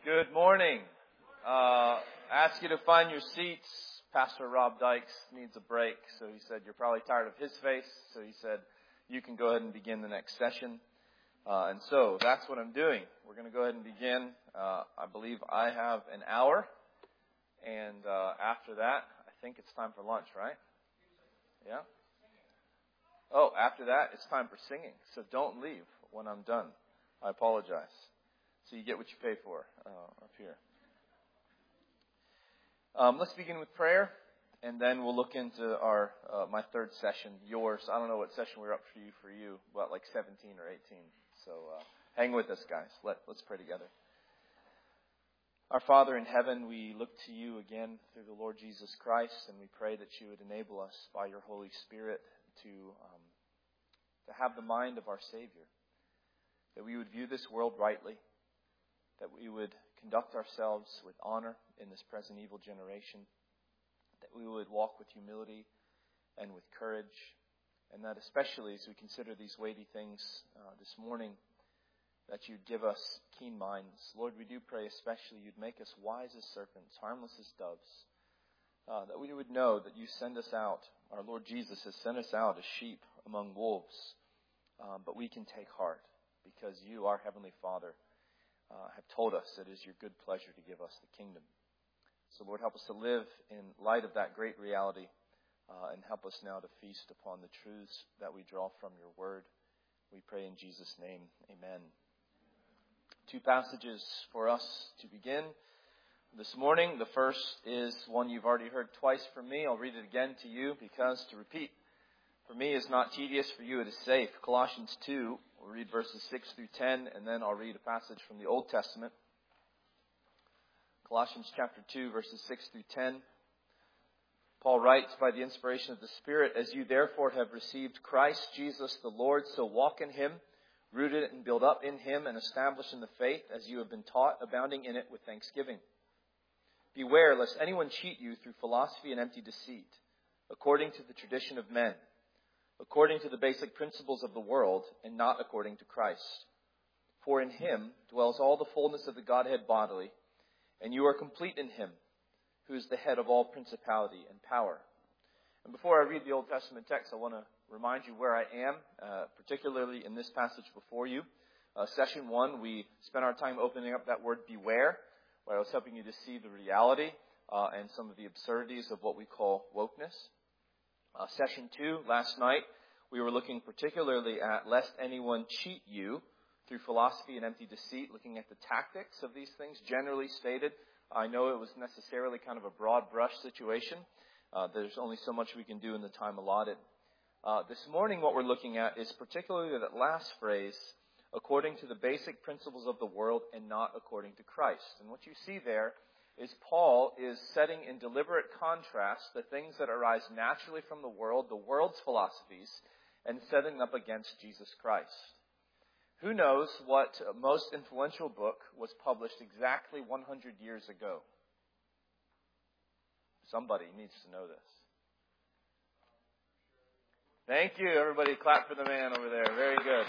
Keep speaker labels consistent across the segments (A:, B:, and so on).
A: Good morning. Ask you to find your seats. Pastor Rob Dykes needs a break, so he said you're probably tired of his face, so he said you can go ahead and begin the next session. And so that's what I'm doing. We're going to go ahead and begin. I believe I have an hour, and after that, I think it's time for lunch, right? Yeah? Oh, after that, it's time for singing, so don't leave when I'm done. I apologize. So you get what you pay for up here. Let's begin with prayer, and then we'll look into our my third session, yours. I don't know what session we're up for you, about like 17 or 18. So hang with us, guys. Let's pray together. Our Father in heaven, we look to you again through the Lord Jesus Christ, and we pray that you would enable us by your Holy Spirit to have the mind of our Savior, that we would view this world rightly, that we would conduct ourselves with honor in this present evil generation, that we would walk with humility and with courage, and that especially as we consider these weighty things this morning, that you'd give us keen minds. Lord, we do pray especially you'd make us wise as serpents, harmless as doves, that we would know that you send us out. Our Lord Jesus has sent us out as sheep among wolves, but we can take heart because you, our Heavenly Father, have told us it is your good pleasure to give us the kingdom. So, Lord, help us to live in light of that great reality and help us now to feast upon the truths that we draw from your word. We pray in Jesus' name, amen. Two passages for us to begin this morning. The first is one you've already heard twice from me. I'll read it again to you because to repeat for me is not tedious, for you it is safe. Colossians 2. We'll read verses 6 through 10, and then I'll read a passage from the Old Testament. Colossians chapter 2, verses 6 through 10. Paul writes, by the inspiration of the Spirit, as you therefore have received Christ Jesus the Lord, so walk in him, rooted and built up in him, and established in the faith, as you have been taught, abounding in it with thanksgiving. Beware lest anyone cheat you through philosophy and empty deceit, according to the tradition of men, according to the basic principles of the world, and not according to Christ. For in him dwells all the fullness of the Godhead bodily, and you are complete in him, who is the head of all principality and power. And before I read the Old Testament text, I want to remind you where I am, particularly in this passage before you. Session 1, we spent our time opening up that word beware, where I was helping you to see the reality and some of the absurdities of what we call wokeness. Session 2, last night, we were looking particularly at lest anyone cheat you through philosophy and empty deceit, looking at the tactics of these things, generally stated. I know it was necessarily kind of a broad brush situation. There's only so much we can do in the time allotted. This morning, what we're looking at is particularly that last phrase, according to the basic principles of the world and not according to Christ. And what you see there is Paul is setting in deliberate contrast the things that arise naturally from the world, the world's philosophies, and setting up against Jesus Christ. Who knows what most influential book was published exactly 100 years ago? Somebody needs to know this. Thank you. Everybody clap for the man over there. Very good.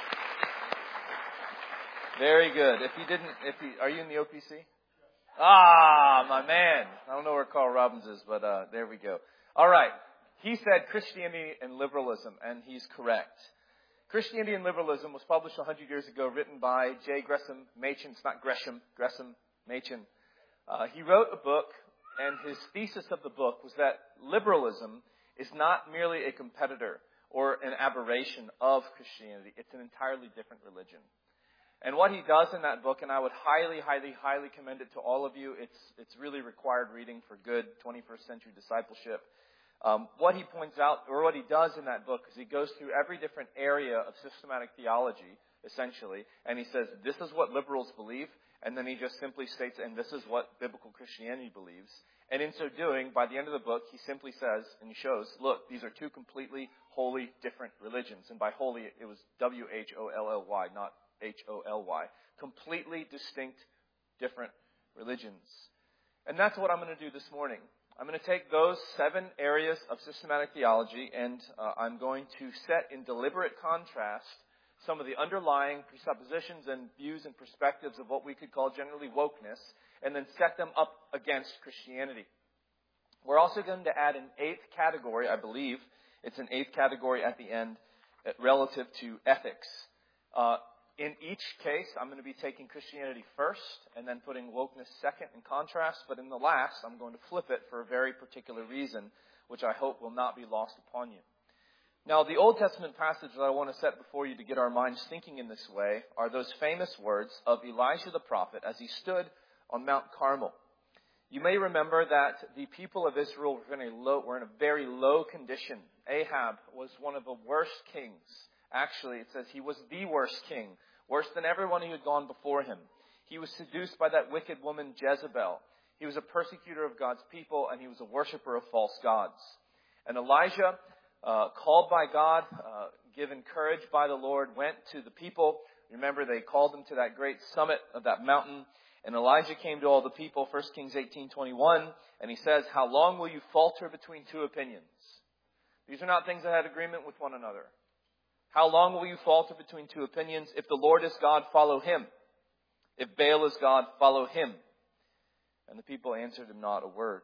A: Very good. Are you in the OPC? Ah, my man. I don't know where Carl Robbins is, but there we go. All right. He said Christianity and liberalism, and he's correct. Christianity and Liberalism was published 100 years ago, written by J. Gresham Machen. It's not Gresham, Gresham Machen. He wrote a book, and his thesis of the book was that liberalism is not merely a competitor or an aberration of Christianity. It's an entirely different religion. And what he does in that book, and I would highly, highly, highly commend it to all of you, it's really required reading for good 21st century discipleship. What he points out, or what he does in that book, is he goes through every different area of systematic theology, essentially, and he says, this is what liberals believe, and then he just simply states, and this is what biblical Christianity believes. And in so doing, by the end of the book, he simply says, and he shows, look, these are two completely wholly different religions. And by holy, it was W-H-O-L-L-Y, not H-O-L-Y. Completely distinct, different religions. And that's what I'm going to do this morning. I'm going to take those 7 areas of systematic theology, and I'm going to set in deliberate contrast some of the underlying presuppositions and views and perspectives of what we could call generally wokeness, and then set them up against Christianity. We're also going to add an eighth category, I believe. It's an eighth category at the end relative to ethics. In each case, I'm going to be taking Christianity first and then putting wokeness second in contrast. But in the last, I'm going to flip it for a very particular reason, which I hope will not be lost upon you. Now, the Old Testament passage that I want to set before you to get our minds thinking in this way are those famous words of Elijah the prophet as he stood on Mount Carmel. You may remember that the people of Israel were in a very low condition. Ahab was one of the worst kings. Actually, it says he was the worst king, worse than everyone who had gone before him. He was seduced by that wicked woman Jezebel. He was a persecutor of God's people, and he was a worshiper of false gods. And Elijah, called by God, given courage by the Lord, went to the people. Remember, they called them to that great summit of that mountain. And Elijah came to all the people, 1 Kings 18:21, and he says, "How long will you falter between two opinions?" These are not things that had agreement with one another. How long will you falter between two opinions? If the Lord is God, follow him. If Baal is God, follow him. And the people answered him not a word.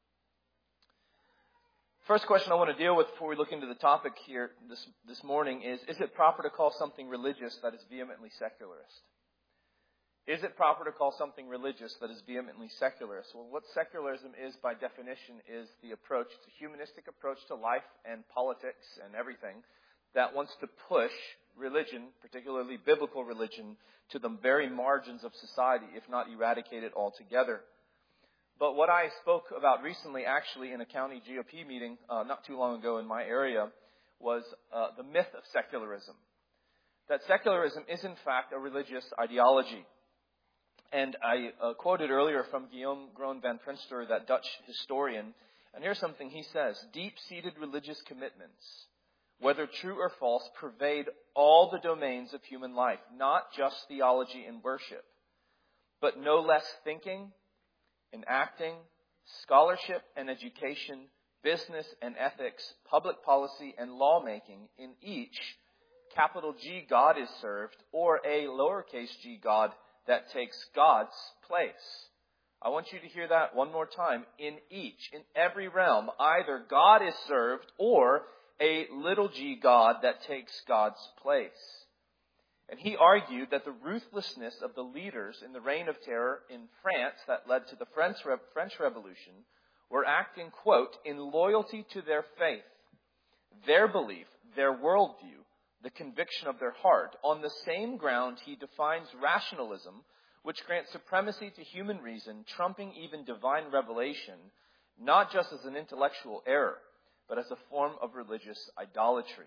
A: First question I want to deal with before we look into the topic here this morning is it proper to call something religious that is vehemently secularist? Is it proper to call something religious that is vehemently secularist? Well, what secularism is by definition is the approach, it's a humanistic approach to life and politics and everything that wants to push religion, particularly biblical religion, to the very margins of society, if not eradicate it altogether. But what I spoke about recently, actually, in a county GOP meeting not too long ago in my area, was the myth of secularism. That secularism is, in fact, a religious ideology. And I quoted earlier from Guillaume Groen van Prinster, that Dutch historian, and here's something he says: "Deep-seated religious commitments, whether true or false, pervade all the domains of human life, not just theology and worship, but no less thinking and acting, scholarship and education, business and ethics, public policy and lawmaking. In each, capital G God is served, or a lowercase g God that takes God's place." I want you to hear that one more time. In each, in every realm, either God is served or a little g God that takes God's place. And he argued that the ruthlessness of the leaders in the Reign of Terror in France that led to the French Revolution were acting, quote, "in loyalty to their faith, their belief, their worldview, the conviction of their heart. On the same ground, he defines rationalism, which grants supremacy to human reason, trumping even divine revelation, not just as an intellectual error, but as a form of religious idolatry."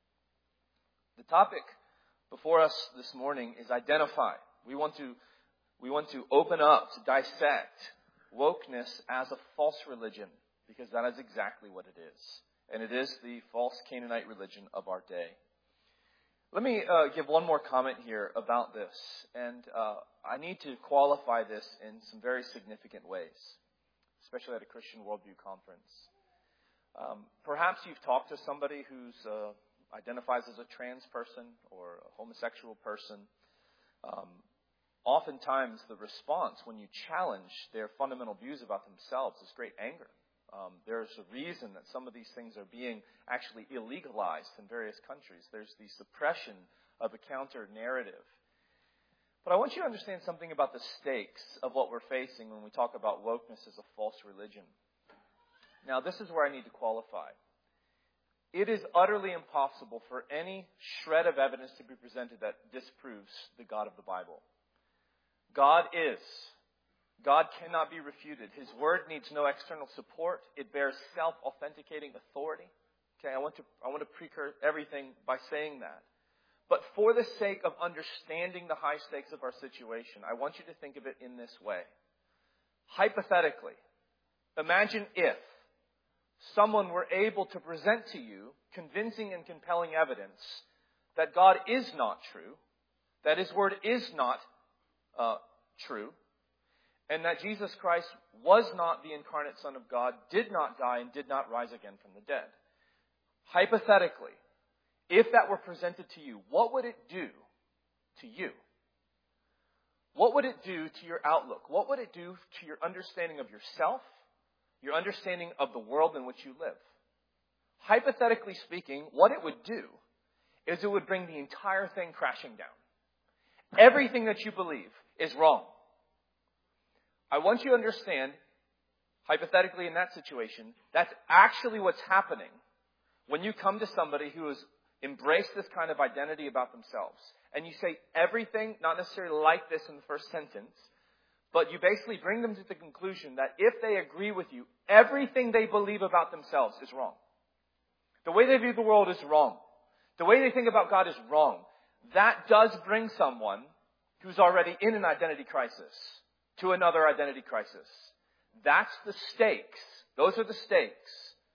A: The topic before us this morning is identify. We want to open up, to dissect wokeness as a false religion, because that is exactly what it is. And it is the false Canaanite religion of our day. Let me give one more comment here about this. And I need to qualify this in some very significant ways, especially at a Christian Worldview conference. Perhaps you've talked to somebody who identifies as a trans person or a homosexual person. Oftentimes the response when you challenge their fundamental views about themselves is great anger. There's a reason that some of these things are being actually illegalized in various countries. There's the suppression of a counter-narrative. But I want you to understand something about the stakes of what we're facing when we talk about wokeness as a false religion. Now, this is where I need to qualify. It is utterly impossible for any shred of evidence to be presented that disproves the God of the Bible. God is. God cannot be refuted. His word needs no external support. It bears self-authenticating authority. Okay, I want to precur everything by saying that. But for the sake of understanding the high stakes of our situation, I want you to think of it in this way. Hypothetically, imagine if someone were able to present to you convincing and compelling evidence that God is not true, that His word is not true, and that Jesus Christ was not the incarnate Son of God, did not die, and did not rise again from the dead. Hypothetically, if that were presented to you, what would it do to you? What would it do to your outlook? What would it do to your understanding of yourself, your understanding of the world in which you live? Hypothetically speaking, what it would do is it would bring the entire thing crashing down. Everything that you believe is wrong. I want you to understand, hypothetically in that situation, that's actually what's happening when you come to somebody who has embraced this kind of identity about themselves. And you say everything, not necessarily like this in the first sentence, but you basically bring them to the conclusion that if they agree with you, everything they believe about themselves is wrong. The way they view the world is wrong. The way they think about God is wrong. That does bring someone who's already in an identity crisis to another identity crisis. That's the stakes. Those are the stakes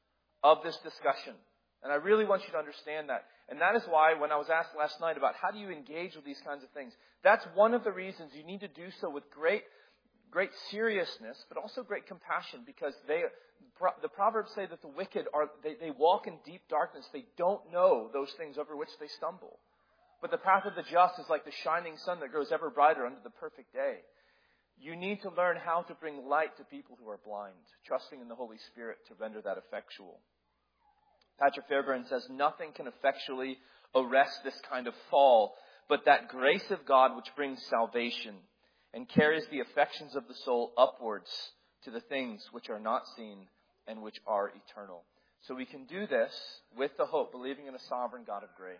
A: of this discussion. And I really want you to understand that. And that is why when I was asked last night about how do you engage with these kinds of things, that's one of the reasons you need to do so with great seriousness, but also great compassion, because the Proverbs say that the wicked they walk in deep darkness. They don't know those things over which they stumble. But the path of the just is like the shining sun that grows ever brighter under the perfect day. You need to learn how to bring light to people who are blind, trusting in the Holy Spirit to render that effectual. Patrick Fairbairn says, nothing can effectually arrest this kind of fall, but that grace of God which brings salvation and carries the affections of the soul upwards to the things which are not seen and which are eternal. So we can do this with the hope, believing in a sovereign God of grace.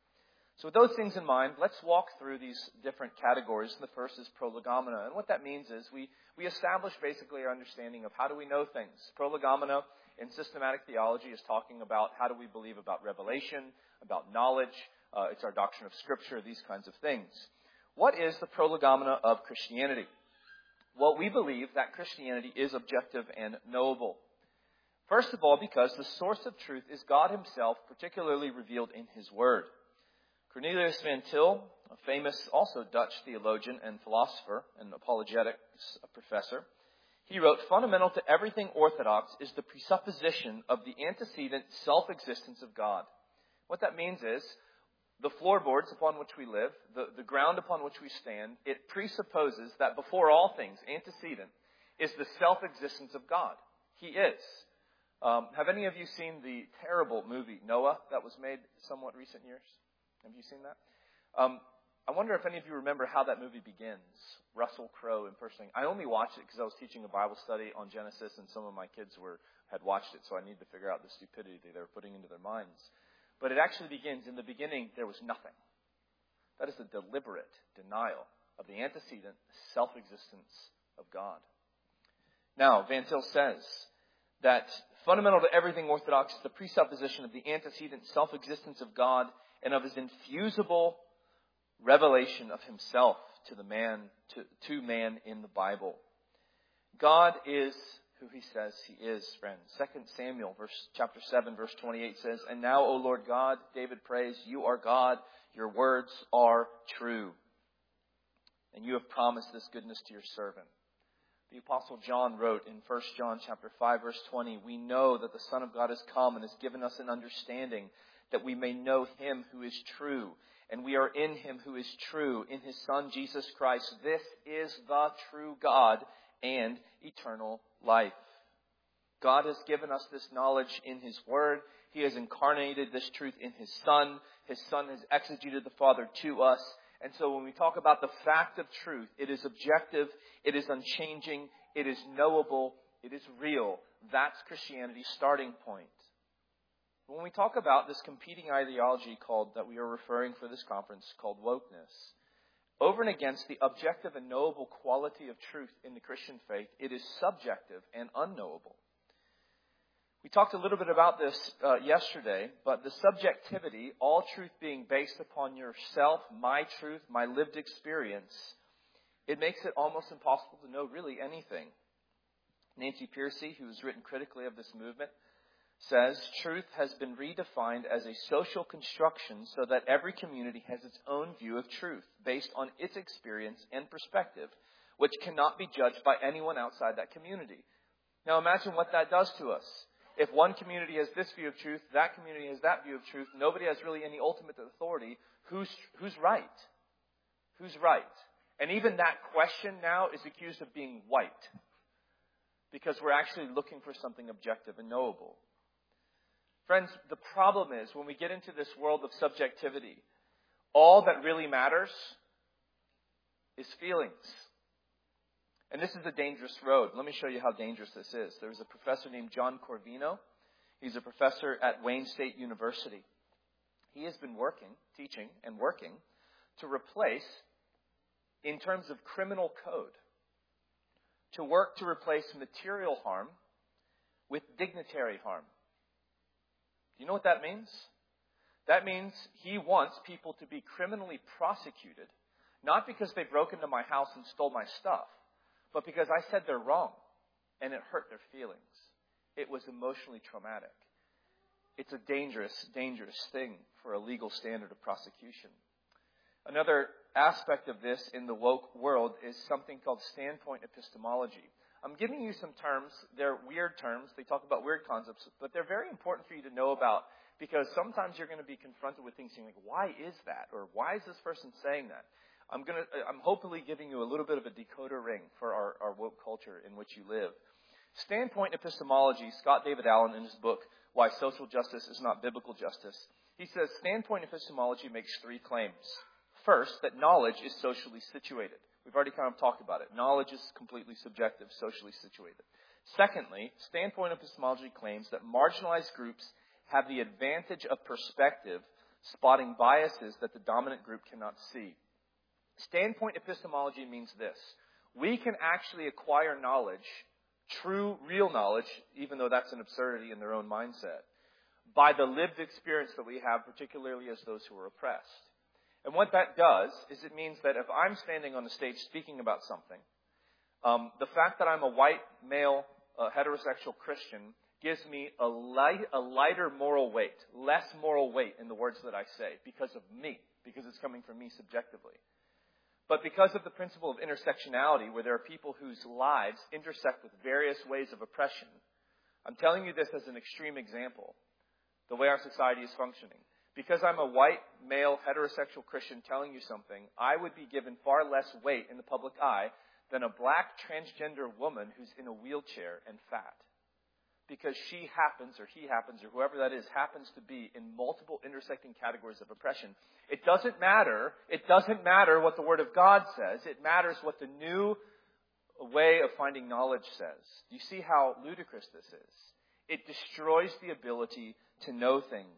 A: So with those things in mind, let's walk through these different categories. The first is prolegomena. And what that means is we establish basically our understanding of how do we know things. Prolegomena in systematic theology is talking about how do we believe about revelation, about knowledge. It's our doctrine of Scripture, these kinds of things. What is the prolegomena of Christianity? Well, we believe that Christianity is objective and knowable. First of all, because the source of truth is God himself, particularly revealed in his word. Cornelius Van Til, a famous also Dutch theologian and philosopher and apologetics professor, he wrote, fundamental to everything orthodox is the presupposition of the antecedent self-existence of God. What that means is the floorboards upon which we live, the ground upon which we stand, it presupposes that before all things, antecedent, is the self-existence of God. He is. Have any of you seen the terrible movie Noah that was made somewhat recent years? Have you seen that? I wonder if any of you remember how that movie begins. Russell Crowe impersonating. I only watched it because I was teaching a Bible study on Genesis, and some of my kids had watched it, so I needed to figure out the stupidity they were putting into their minds. But it actually begins, in the beginning, there was nothing. That is the deliberate denial of the antecedent self-existence of God. Now, Van Til says that fundamental to everything orthodox is the presupposition of the antecedent self-existence of God and of his infusible revelation of himself to man in the Bible. God is who he says he is, friends. 2 Samuel chapter 7, verse 28 says, and now, O Lord God, David prays, you are God, your words are true. And you have promised this goodness to your servant. The Apostle John wrote in 1 John chapter 5, verse 20, we know that the Son of God has come and has given us an understanding that we may know him who is true. And we are in him who is true, in his Son, Jesus Christ. This is the true God and eternal life. God has given us this knowledge in his word. He has incarnated this truth in his Son. His Son has exegeted the Father to us. And so when we talk about the fact of truth, it is objective, it is unchanging, it is knowable, it is real. That's Christianity's starting point. When we talk about this competing ideology that we are referring for this conference called wokeness, over and against the objective and knowable quality of truth in the Christian faith, it is subjective and unknowable. We talked a little bit about this yesterday, but the subjectivity, all truth being based upon yourself, my truth, my lived experience, it makes it almost impossible to know really anything. Nancy Pearcey, who has written critically of this movement, says truth has been redefined as a social construction so that every community has its own view of truth based on its experience and perspective, which cannot be judged by anyone outside that community. Now imagine what that does to us. if one community has this view of truth, that community has that view of truth, nobody has really any ultimate authority. Who's right? Who's right? And even that question now is accused of being white, because we're actually looking for something objective and knowable. Friends, the problem is when we get into this world of subjectivity, all that really matters is feelings. And this is a dangerous road. Let me show you how dangerous this is. There's a professor named John Corvino. He's a professor at Wayne State University. He has been teaching and working to replace, in terms of criminal code, to replace material harm with dignitary harm. Do you know what that means? That means he wants people to be criminally prosecuted, not because they broke into my house and stole my stuff, but because I said they're wrong and it hurt their feelings. It was emotionally traumatic. It's a dangerous, dangerous thing for a legal standard of prosecution. Another aspect of this in the woke world is something called standpoint epistemology. I'm giving you some terms. They're weird terms. They talk about weird concepts, but they're very important for you to know about, because sometimes you're going to be confronted with things like, why is that? Or why is this person saying that? I'm hopefully giving you a little bit of a decoder ring for our woke culture in which you live. Standpoint epistemology, Scott David Allen in his book, Why Social Justice is Not Biblical Justice, he says standpoint epistemology makes three claims. First, that knowledge is socially situated. We've already kind of talked about it. Knowledge is completely subjective, socially situated. Secondly, standpoint epistemology claims that marginalized groups have the advantage of perspective, spotting biases that the dominant group cannot see. Standpoint epistemology means this: we can actually acquire knowledge, true, real knowledge, even though that's an absurdity in their own mindset, by the lived experience that we have, particularly as those who are oppressed. And what that does is it means that if I'm standing on the stage speaking about something, the fact that I'm a white, male, heterosexual Christian gives me a lighter moral weight, less moral weight in the words that I say because of me, because it's coming from me subjectively. But because of the principle of intersectionality, where there are people whose lives intersect with various ways of oppression, I'm telling you this as an extreme example, the way our society is functioning. Because I'm a white, male, heterosexual Christian telling you something, I would be given far less weight in the public eye than a black transgender woman who's in a wheelchair and fat. Because she happens, or he happens, or whoever that is, happens to be in multiple intersecting categories of oppression. It doesn't matter what the Word of God says. It matters what the new way of finding knowledge says. Do you see how ludicrous this is? It destroys the ability to know things.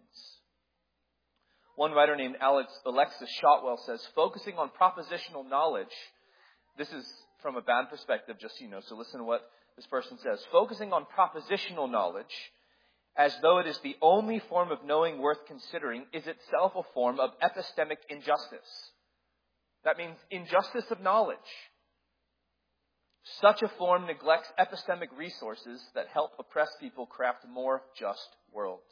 A: One writer named Alexis Shotwell says, focusing on propositional knowledge, this is from a bad perspective, just so you know, so listen to what this person says. Focusing on propositional knowledge as though it is the only form of knowing worth considering is itself a form of epistemic injustice. That means injustice of knowledge. Such a form neglects epistemic resources that help oppressed people craft more just worlds.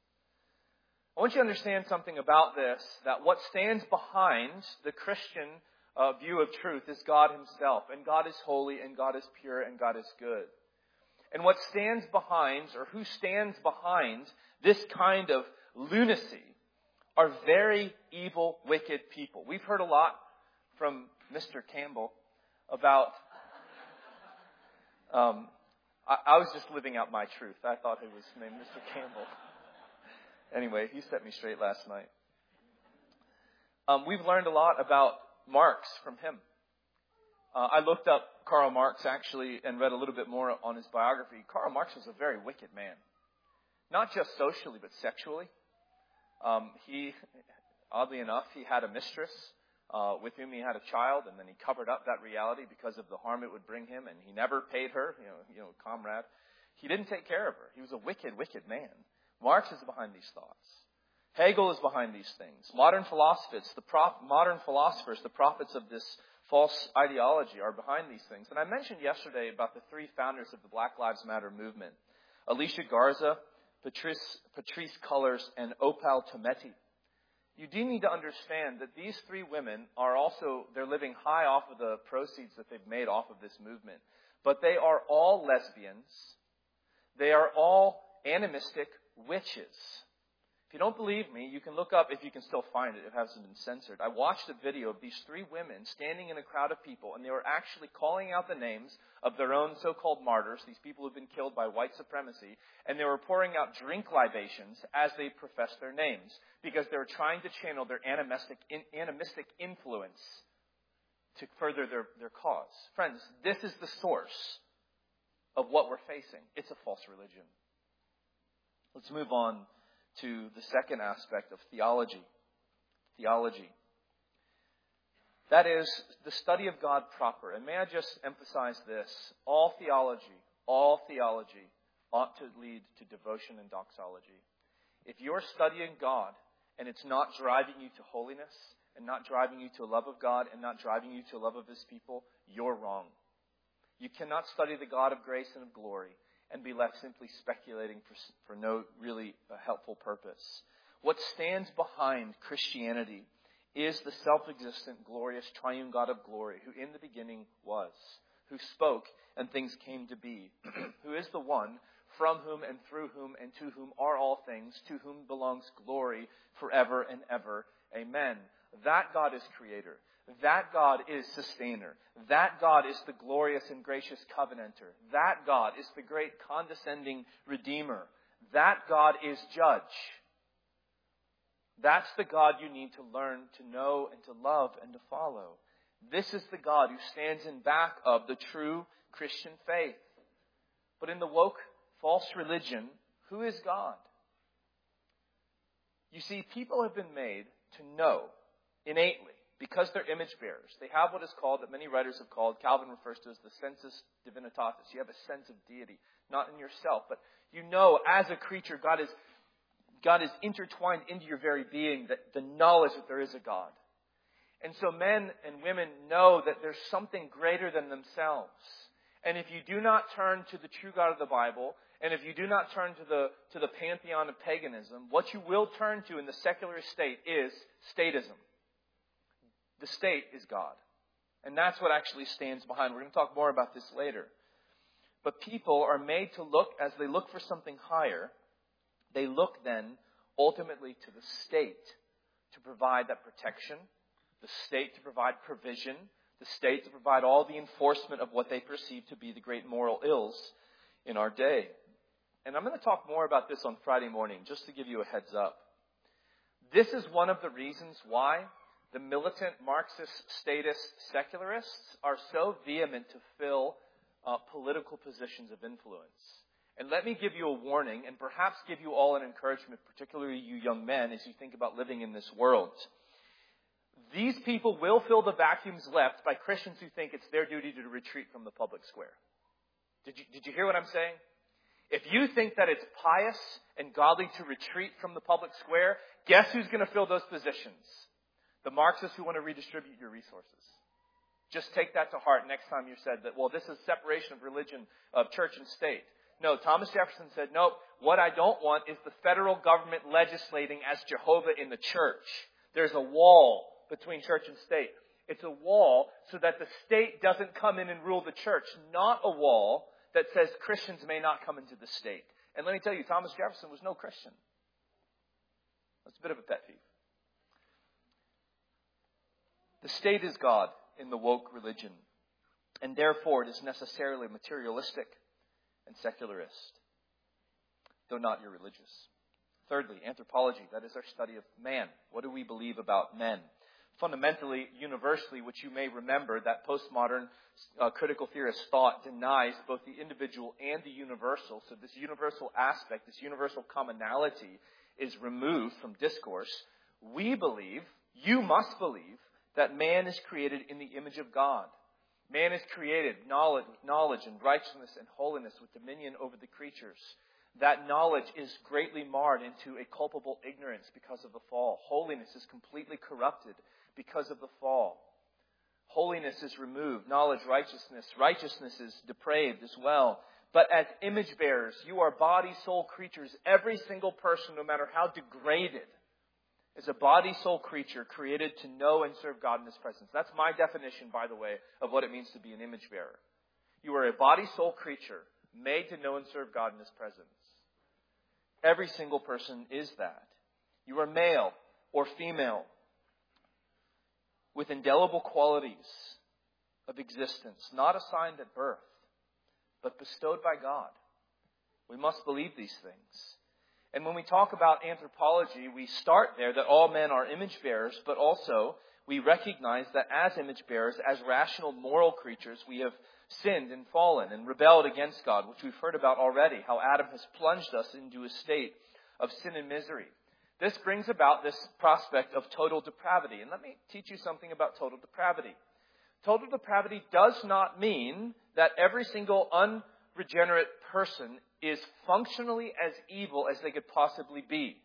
A: I want you to understand something about this, that what stands behind the Christian view of truth is God himself. And God is holy, and God is pure, and God is good. And what stands behind, or who stands behind this kind of lunacy, are very evil, wicked people. We've heard a lot from Mr. Campbell about... I was just living out my truth. I thought he was named Mr. Campbell. Anyway, he set me straight last night. We've learned a lot about Marx from him. I looked up Karl Marx, actually, and read a little bit more on his biography. Karl Marx was a very wicked man. Not just socially, but sexually. Oddly enough, he had a mistress with whom he had a child, and then he covered up that reality because of the harm it would bring him, and he never paid her, comrade. He didn't take care of her. He was a wicked, wicked man. Marx is behind these thoughts. Hegel is behind these things. Modern philosophers, the prophets of this false ideology are behind these things. And I mentioned yesterday about the three founders of the Black Lives Matter movement: Alicia Garza, Patrisse Cullors, and Opal Tometi. You do need to understand that these three women they're living high off of the proceeds that they've made off of this movement. But they are all lesbians. They are all animistic witches. If you don't believe me, you can look up, if you can still find it, it hasn't been censored. I watched a video of these 3 women standing in a crowd of people, and they were actually calling out the names of their own so-called martyrs, these people who've been killed by white supremacy, and they were pouring out drink libations as they professed their names, because they were trying to channel their animistic influence to further their cause. Friends, this is the source of what we're facing. It's a false religion. Let's move on to the second aspect of theology. Theology. That is the study of God proper. And may I just emphasize this? All theology ought to lead to devotion and doxology. If you're studying God and it's not driving you to holiness and not driving you to a love of God and not driving you to a love of His people, you're wrong. You cannot study the God of grace and of glory and be left simply speculating for no really helpful purpose. What stands behind Christianity is the self-existent, glorious, triune God of glory, who in the beginning was, who spoke and things came to be, who is the one from whom and through whom and to whom are all things, to whom belongs glory forever and ever. Amen. That God is creator. That God is sustainer. That God is the glorious and gracious covenanter. That God is the great condescending redeemer. That God is judge. That's the God you need to learn to know and to love and to follow. This is the God who stands in back of the true Christian faith. But in the woke, false religion, who is God? You see, people have been made to know innately, because they're image bearers. They have what is called, that many writers have called, Calvin refers to as the sensus divinitatis. You have a sense of deity, not in yourself, but you know as a creature, God is intertwined into your very being, that the knowledge that there is a God. And so men and women know that there's something greater than themselves. And if you do not turn to the true God of the Bible, and if you do not turn to the pantheon of paganism, what you will turn to in the secular state is statism. The state is God. And that's what actually stands behind. We're going to talk more about this later. But people are made to look, as they look for something higher, they look then ultimately to the state to provide that protection, the state to provide provision, the state to provide all the enforcement of what they perceive to be the great moral ills in our day. And I'm going to talk more about this on Friday morning, just to give you a heads up. This is one of the reasons why the militant Marxist, statist, secularists are so vehement to fill political positions of influence. And let me give you a warning, and perhaps give you all an encouragement, particularly you young men, as you think about living in this world. These people will fill the vacuums left by Christians who think it's their duty to retreat from the public square. Did you hear what I'm saying? If you think that it's pious and godly to retreat from the public square, guess who's going to fill those positions? The Marxists who want to redistribute your resources. Just take that to heart next time you're said that, well, this is separation of religion, of church and state. No, Thomas Jefferson said, nope, what I don't want is the federal government legislating as Jehovah in the church. There's a wall between church and state. It's a wall so that the state doesn't come in and rule the church, not a wall that says Christians may not come into the state. And let me tell you, Thomas Jefferson was no Christian. That's a bit of a pet peeve. The state is God in the woke religion, and therefore it is necessarily materialistic and secularist, though not irreligious. Thirdly, anthropology, that is our study of man. What do we believe about men? Fundamentally, universally, which you may remember, that postmodern critical theorist thought denies both the individual and the universal. So this universal aspect, this universal commonality is removed from discourse. We believe, you must believe, that man is created in the image of God. Man is created with knowledge and righteousness and holiness, with dominion over the creatures. That knowledge is greatly marred into a culpable ignorance because of the fall. Holiness is completely corrupted because of the fall. Holiness is removed. Knowledge, righteousness. Righteousness is depraved as well. But as image bearers, you are body, soul creatures. Every single person, no matter how degraded, is a body, soul creature created to know and serve God in His presence. That's my definition, by the way, of what it means to be an image bearer. You are a body, soul creature made to know and serve God in His presence. Every single person is that. You are male or female with indelible qualities of existence, not assigned at birth, but bestowed by God. We must believe these things. And when we talk about anthropology, we start there that all men are image bearers, but also we recognize that as image bearers, as rational moral creatures, we have sinned and fallen and rebelled against God, which we've heard about already, how Adam has plunged us into a state of sin and misery. This brings about this prospect of total depravity. And let me teach you something about total depravity. Total depravity does not mean that every single unregenerate person is functionally as evil as they could possibly be.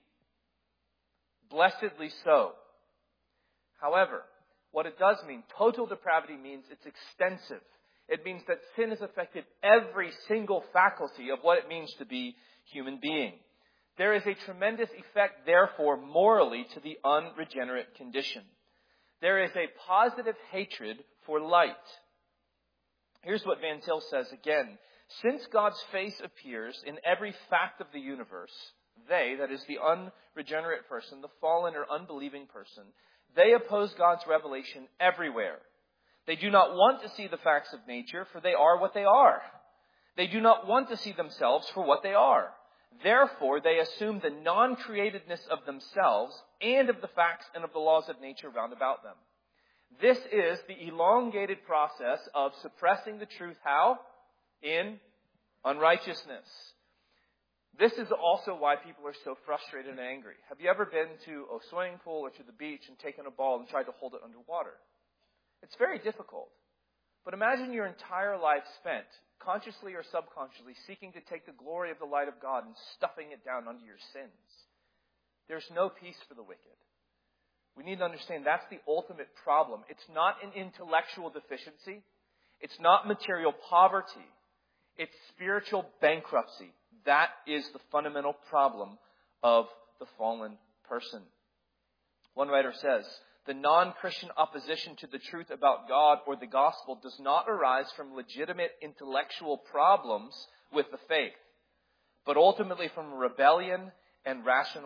A: Blessedly so. However, what it does mean, total depravity means it's extensive. It means that sin has affected every single faculty of what it means to be human being. There is a tremendous effect, therefore, morally to the unregenerate condition. There is a positive hatred for light. Here's what Van Til says again. Since God's face appears in every fact of the universe, they, that is the unregenerate person, the fallen or unbelieving person, they oppose God's revelation everywhere. They do not want to see the facts of nature, for they are what they are. They do not want to see themselves for what they are. Therefore, they assume the non-createdness of themselves and of the facts and of the laws of nature round about them. This is the elongated process of suppressing the truth. How? In unrighteousness. This is also why people are so frustrated and angry. Have you ever been to a swimming pool or to the beach and taken a ball and tried to hold it underwater? It's very difficult. But imagine your entire life spent, consciously or subconsciously, seeking to take the glory of the light of God and stuffing it down under your sins. There's no peace for the wicked. We need to understand that's the ultimate problem. It's not an intellectual deficiency. It's not material poverty. It's spiritual bankruptcy. That is the fundamental problem of the fallen person. One writer says, the non-Christian opposition to the truth about God or the gospel does not arise from legitimate intellectual problems with the faith, but ultimately from a rebellious and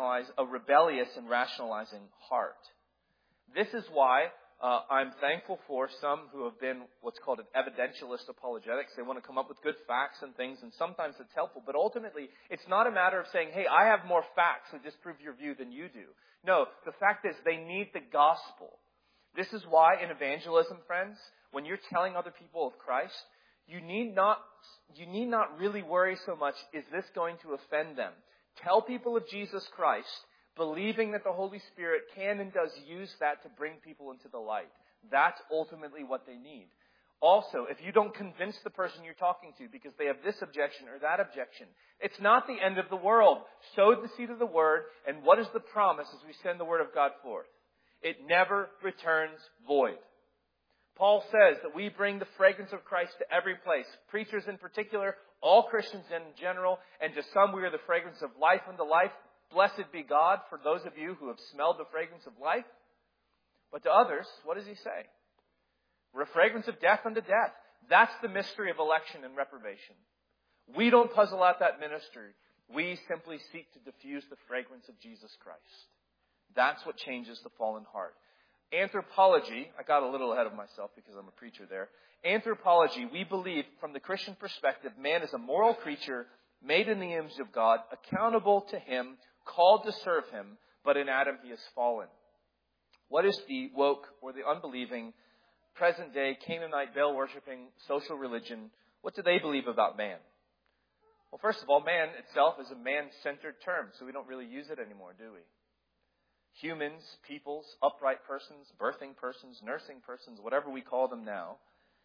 A: rationalizing heart. This is why I'm thankful for some who have been what's called an evidentialist apologetics. They want to come up with good facts and things, and sometimes it's helpful. But ultimately, it's not a matter of saying, hey, I have more facts to disprove your view than you do. No, the fact is they need the gospel. This is why in evangelism, friends, when you're telling other people of Christ, you need not really worry so much, is this going to offend them? Tell people of Jesus Christ, believing that the Holy Spirit can and does use that to bring people into the light. That's ultimately what they need. Also, if you don't convince the person you're talking to because they have this objection or that objection, it's not the end of the world. Sow the seed of the word, and what is the promise as we send the word of God forth? It never returns void. Paul says that we bring the fragrance of Christ to every place. Preachers in particular, all Christians in general, and to some we are the fragrance of life unto life. Blessed be God for those of you who have smelled the fragrance of life. But to others, what does he say? We're a fragrance of death unto death. That's the mystery of election and reprobation. We don't puzzle out that mystery. We simply seek to diffuse the fragrance of Jesus Christ. That's what changes the fallen heart. Anthropology, I got a little ahead of myself because I'm a preacher there. Anthropology, we believe from the Christian perspective, man is a moral creature made in the image of God, accountable to him, called to serve him, but in Adam he has fallen. What is the woke or the unbelieving, present-day Canaanite Baal-worshipping social religion? What do they believe about man? Well, first of all, man itself is a man-centered term, so we don't really use it anymore, do we? Humans, peoples, upright persons, birthing persons, nursing persons, whatever we call them now.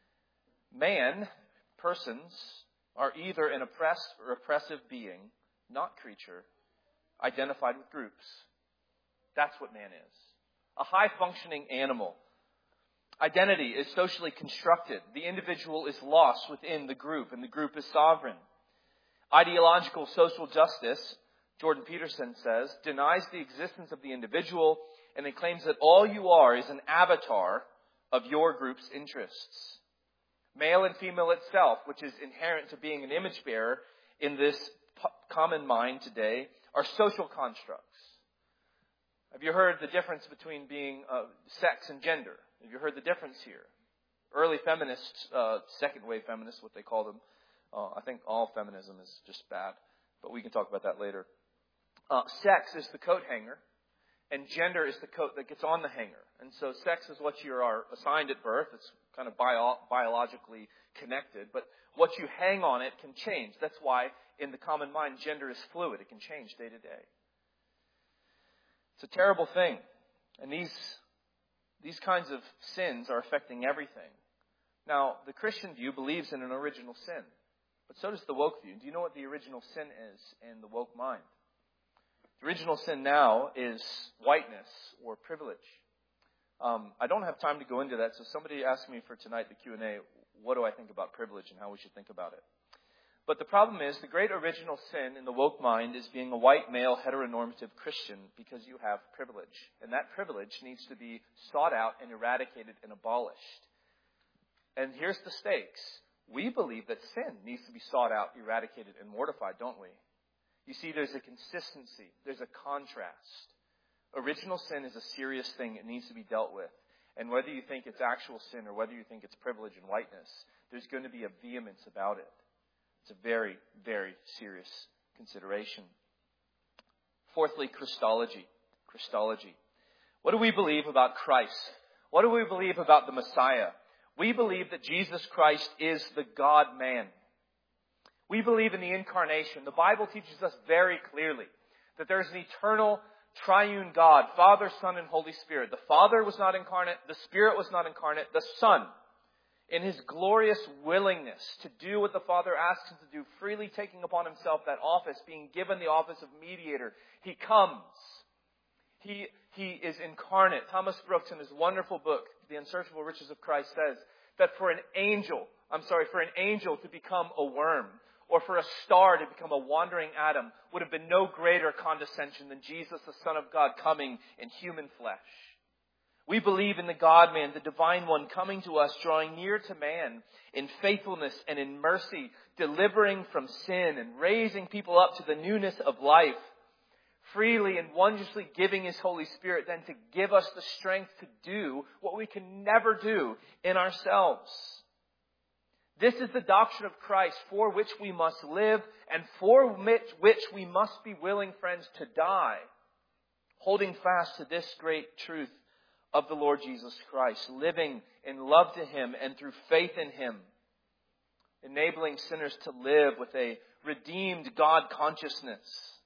A: Man, persons, are either an oppressed or oppressive being, not creature, identified with groups. That's what man is. A high-functioning animal. Identity is socially constructed. The individual is lost within the group, and the group is sovereign. Ideological social justice, Jordan Peterson says, denies the existence of the individual, and it claims that all you are is an avatar of your group's interests. Male and female itself, which is inherent to being an image bearer in this common mind today, are social constructs. Have you heard the difference between being sex and gender? Have you heard the difference here? Early feminists, second wave feminists, what they call them. I think all feminism is just bad, but we can talk about that later. Sex is the coat hanger, and gender is the coat that gets on the hanger. And so sex is what you are assigned at birth. It's kind of biologically connected, but what you hang on it can change. That's why in the common mind, gender is fluid. It can change day to day. It's a terrible thing. And these kinds of sins are affecting everything. Now, the Christian view believes in an original sin, but so does the woke view. Do you know what the original sin is in the woke mind? The original sin now is whiteness or privilege. I don't have time to go into that, so somebody asked me for tonight, the Q&A, what do I think about privilege and how we should think about it? But the problem is, the great original sin in the woke mind is being a white male heteronormative Christian because you have privilege. And that privilege needs to be sought out and eradicated and abolished. And here's the stakes. We believe that sin needs to be sought out, eradicated, and mortified, don't we? You see, there's a consistency. There's a contrast. Original sin is a serious thing. It needs to be dealt with. And whether you think it's actual sin or whether you think it's privilege and whiteness, there's going to be a vehemence about it. It's a very, very serious consideration. Fourthly, Christology. Christology. What do we believe about Christ? What do we believe about the Messiah? We believe that Jesus Christ is the God-man. We believe in the incarnation. The Bible teaches us very clearly that there is an eternal triune God, Father, Son, and Holy Spirit. The Father was not incarnate. The Spirit was not incarnate. The Son, in His glorious willingness to do what the Father asks Him to do, freely taking upon Himself that office, being given the office of mediator, He comes. He is incarnate. Thomas Brooks, in his wonderful book, The Unsearchable Riches of Christ, says that for an angel to become a worm, or for a star to become a wandering atom, would have been no greater condescension than Jesus, the Son of God, coming in human flesh. We believe in the God-man, the Divine One, coming to us, drawing near to man in faithfulness and in mercy, delivering from sin and raising people up to the newness of life, freely and wondrously giving His Holy Spirit then to give us the strength to do what we can never do in ourselves. This is the doctrine of Christ for which we must live and for which we must be willing, friends, to die, holding fast to this great truth of the Lord Jesus Christ, living in love to Him and through faith in Him, enabling sinners to live with a redeemed God consciousness.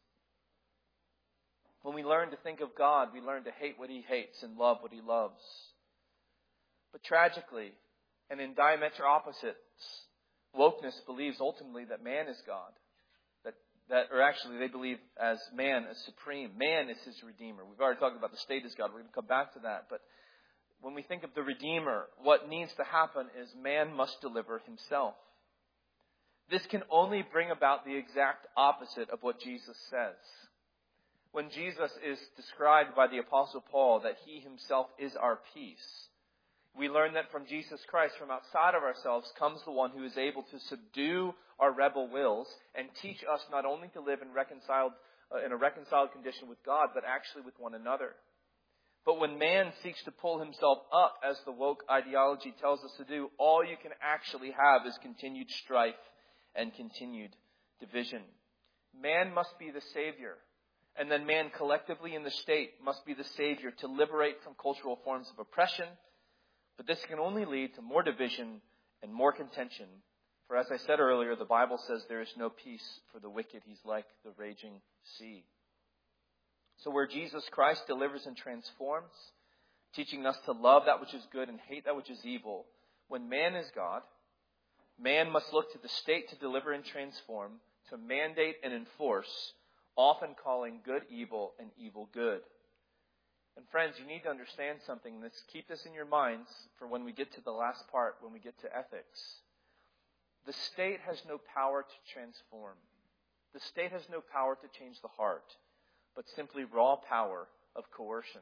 A: When we learn to think of God, we learn to hate what He hates and love what He loves. But tragically, and in diametric opposites, wokeness believes ultimately that man is God. Or actually they believe as man is supreme. Man is His Redeemer. We've already talked about the state as God. We're going to come back to that. But when we think of the Redeemer, what needs to happen is man must deliver himself. This can only bring about the exact opposite of what Jesus says. When Jesus is described by the Apostle Paul that He Himself is our peace, we learn that from Jesus Christ, from outside of ourselves, comes the one who is able to subdue our rebel wills and teach us not only to live in a reconciled condition with God, but actually with one another. But when man seeks to pull himself up, as the woke ideology tells us to do, all you can actually have is continued strife and continued division. Man must be the Savior. And then man collectively in the state must be the Savior to liberate from cultural forms of oppression. But this can only lead to more division and more contention. For as I said earlier, the Bible says there is no peace for the wicked. He's like the raging sea. So where Jesus Christ delivers and transforms, teaching us to love that which is good and hate that which is evil, when man is God, man must look to the state to deliver and transform, to mandate and enforce, often calling good evil and evil good. And friends, you need to understand something. Keep this in your minds for when we get to the last part, when we get to ethics. The state has no power to transform. The state has no power to change the heart, but simply raw power of coercion.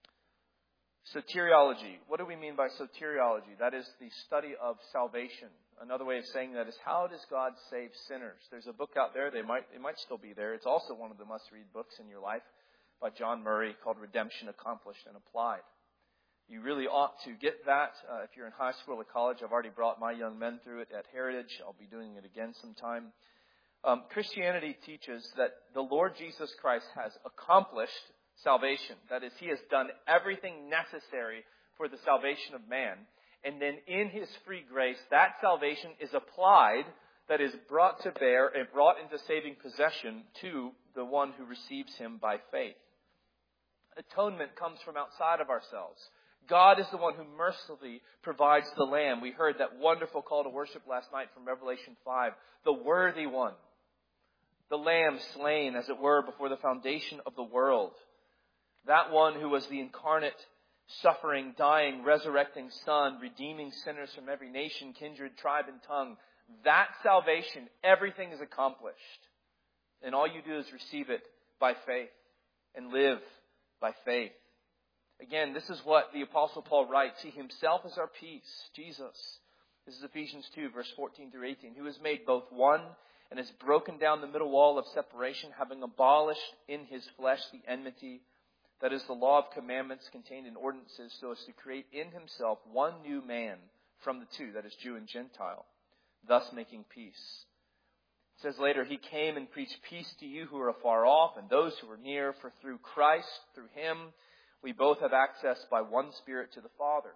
A: Soteriology. What do we mean by soteriology? That is the study of salvation. Another way of saying that is, how does God save sinners? There's a book out there. It might still be there. It's also one of the must-read books in your life by John Murray called Redemption Accomplished and Applied. You really ought to get that if you're in high school or college. I've already brought my young men through it at Heritage. I'll be doing it again sometime. Christianity teaches that the Lord Jesus Christ has accomplished salvation. That is, He has done everything necessary for the salvation of man. And then in His free grace, that salvation is applied, that is brought to bear and brought into saving possession to the one who receives Him by faith. Atonement comes from outside of ourselves. God is the one who mercifully provides the Lamb. We heard that wonderful call to worship last night from Revelation 5. The worthy one. The Lamb slain, as it were, before the foundation of the world. That one who was the incarnate, suffering, dying, resurrecting Son, redeeming sinners from every nation, kindred, tribe, and tongue. That salvation, everything is accomplished. And all you do is receive it by faith and live by faith. Again, this is what the Apostle Paul writes. He Himself is our peace, Jesus. This is Ephesians 2, verse 14 through 18. Who has made both one and has broken down the middle wall of separation, having abolished in His flesh the enmity, that is the law of commandments contained in ordinances, so as to create in Himself one new man from the two, that is Jew and Gentile, thus making peace. It says later, He came and preached peace to you who are afar off and those who are near, for through Christ, through Him, we both have access by one Spirit to the Father.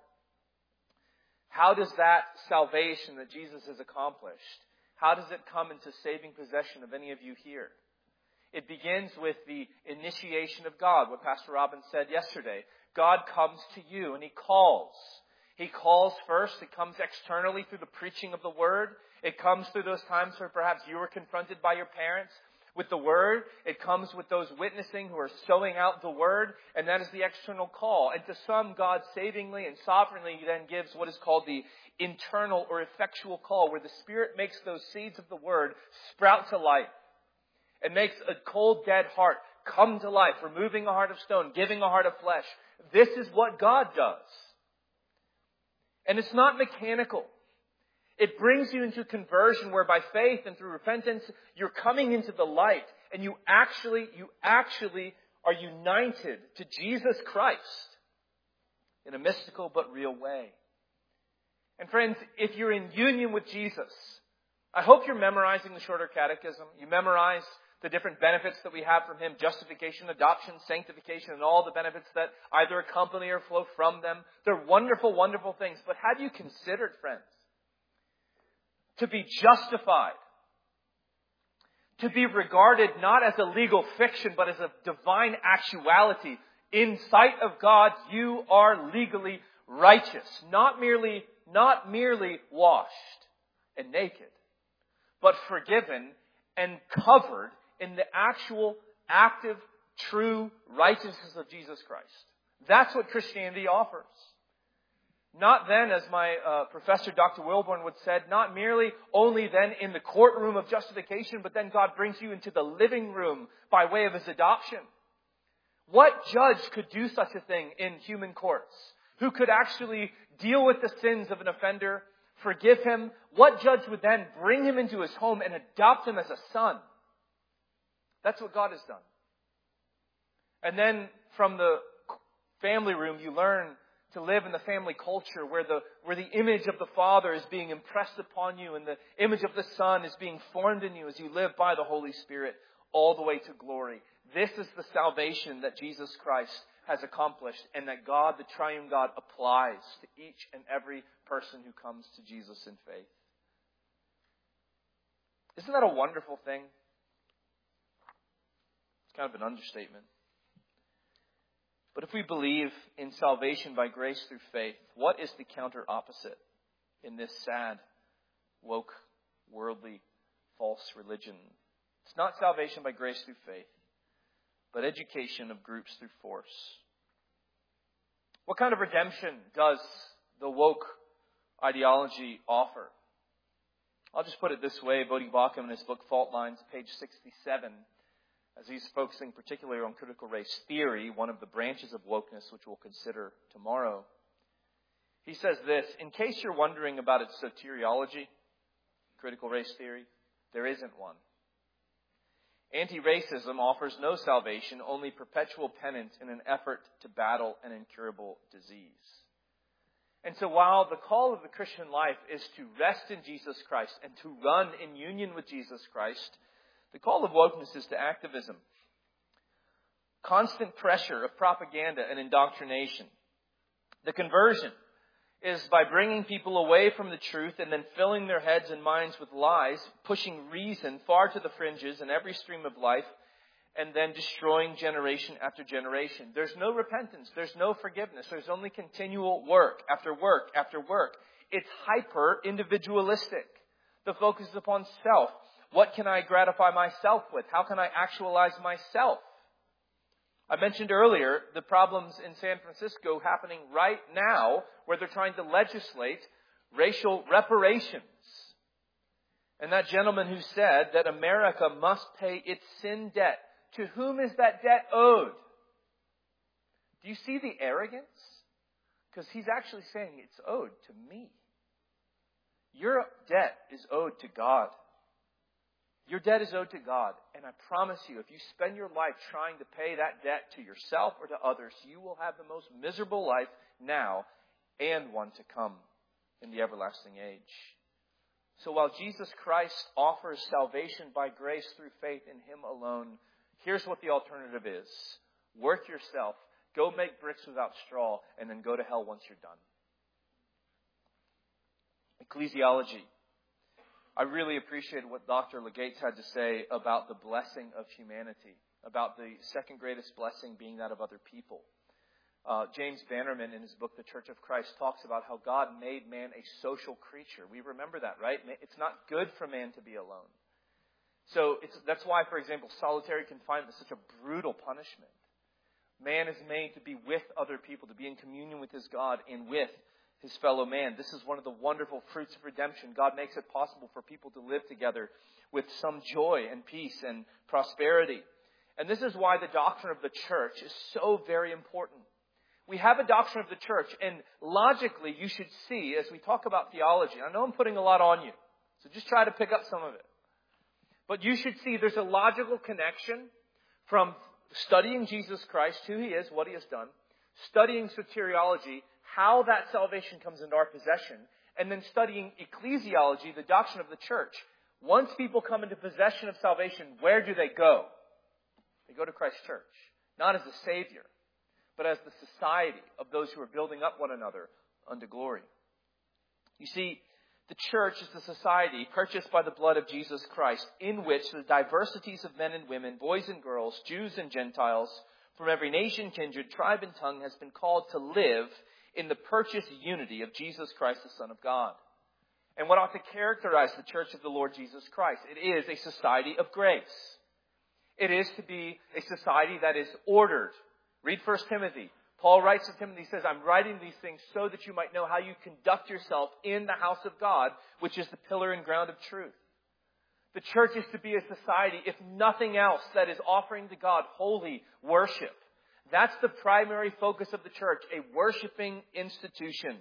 A: How does that salvation that Jesus has accomplished, how does it come into saving possession of any of you here? It begins with the initiation of God, what Pastor Robin said yesterday. God comes to you and He calls. He calls first. It comes externally through the preaching of the Word. It comes through those times where perhaps you were confronted by your parents with the Word. It comes with those witnessing who are sowing out the Word. And that is the external call. And to some, God savingly and sovereignly then gives what is called the internal or effectual call, where the Spirit makes those seeds of the Word sprout to life. It makes a cold, dead heart come to life, removing a heart of stone, giving a heart of flesh. This is what God does. And it's not mechanical. It brings you into conversion where by faith and through repentance, you're coming into the light and you actually are united to Jesus Christ in a mystical but real way. And friends, if you're in union with Jesus, I hope you're memorizing the shorter catechism. You memorize the different benefits that we have from Him, justification, adoption, sanctification, and all the benefits that either accompany or flow from them. They're wonderful, wonderful things. But have you considered, friends, to be justified, to be regarded not as a legal fiction, but as a divine actuality? In sight of God, you are legally righteous, not merely washed and naked, but forgiven and covered in the actual, active, true righteousness of Jesus Christ. That's what Christianity offers. Not then, as my professor, Dr. Wilborn, would said, not merely only then in the courtroom of justification, but then God brings you into the living room by way of His adoption. What judge could do such a thing in human courts? Who could actually deal with the sins of an offender, forgive him? What judge would then bring him into his home and adopt him as a son? That's what God has done. And then from the family room, you learn to live in the family culture where the image of the Father is being impressed upon you and the image of the Son is being formed in you as you live by the Holy Spirit all the way to glory. This is the salvation that Jesus Christ has accomplished and that God, the triune God, applies to each and every person who comes to Jesus in faith. Isn't that a wonderful thing? It's kind of an understatement. But if we believe in salvation by grace through faith, what is the counter opposite in this sad, woke, worldly, false religion? It's not salvation by grace through faith, but education of groups through force. What kind of redemption does the woke ideology offer? I'll just put it this way. Bodhi Baucham in his book Fault Lines, page 67, as he's focusing particularly on critical race theory, one of the branches of wokeness which we'll consider tomorrow. He says this: in case you're wondering about its soteriology, Critical race theory? There isn't one. Anti-racism offers no salvation, only perpetual penance in an effort to battle an incurable disease. And so while the call of the Christian life is to rest in Jesus Christ and to run in union with Jesus Christ, the call of wokeness is to activism. Constant pressure of propaganda and indoctrination. The conversion is by bringing people away from the truth and then filling their heads and minds with lies, pushing reason far to the fringes in every stream of life, and then destroying generation after generation. There's no repentance. There's no forgiveness. There's only continual work after work after work. It's hyper-individualistic. The focus is upon self. What can I gratify myself with? How can I actualize myself? I mentioned earlier the problems in San Francisco happening right now where they're trying to legislate racial reparations. And that gentleman who said that America must pay its sin debt. To whom is that debt owed? Do you see the arrogance? Because he's actually saying it's owed to me. Your debt is owed to God. Your debt is owed to God. And I promise you, if you spend your life trying to pay that debt to yourself or to others, you will have the most miserable life now and one to come in the everlasting age. So while Jesus Christ offers salvation by grace through faith in Him alone, here's what the alternative is. Work yourself. Go make bricks without straw, and then go to hell once you're done. Ecclesiology. I really appreciate what Dr. Legates had to say about the blessing of humanity, about the second greatest blessing being that of other people. James Bannerman, in his book, The Church of Christ, talks about how God made man a social creature. We remember that, right? It's not good for man to be alone. So that's why, for example, solitary confinement is such a brutal punishment. Man is made to be with other people, to be in communion with his God and with his fellow man. This is one of the wonderful fruits of redemption. God makes it possible for people to live together with some joy and peace and prosperity. And this is why the doctrine of the church is so very important. We have a doctrine of the church, and logically you should see, as we talk about theology, I know I'm putting a lot on you, so just try to pick up some of it. But you should see there's a logical connection from studying Jesus Christ, who He is, what He has done, studying soteriology, how that salvation comes into our possession, and then studying ecclesiology, the doctrine of the church. Once people come into possession of salvation, where do they go? They go to Christ's church. Not as the Savior, but as the society of those who are building up one another unto glory. You see, the church is the society purchased by the blood of Jesus Christ, in which the diversities of men and women, boys and girls, Jews and Gentiles, from every nation, kindred, tribe, and tongue has been called to live in the purchased unity of Jesus Christ, the Son of God. And what ought to characterize the church of the Lord Jesus Christ? It is a society of grace. It is to be a society that is ordered. Read 1 Timothy. Paul writes to Timothy, he says, I'm writing these things so that you might know how you conduct yourself in the house of God, which is the pillar and ground of truth. The church is to be a society, if nothing else, that is offering to God holy worship. That's the primary focus of the church, a worshiping institution.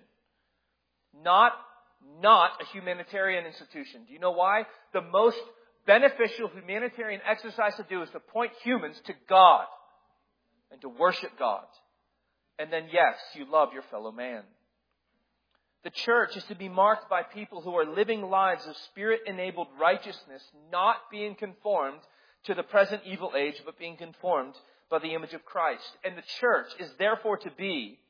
A: Not a humanitarian institution. Do you know why? The most beneficial humanitarian exercise to do is to point humans to God and to worship God. And then, yes, you love your fellow man. The church is to be marked by people who are living lives of Spirit-enabled righteousness, not being conformed to the present evil age, but being conformed by the image of Christ. And the church is therefore to be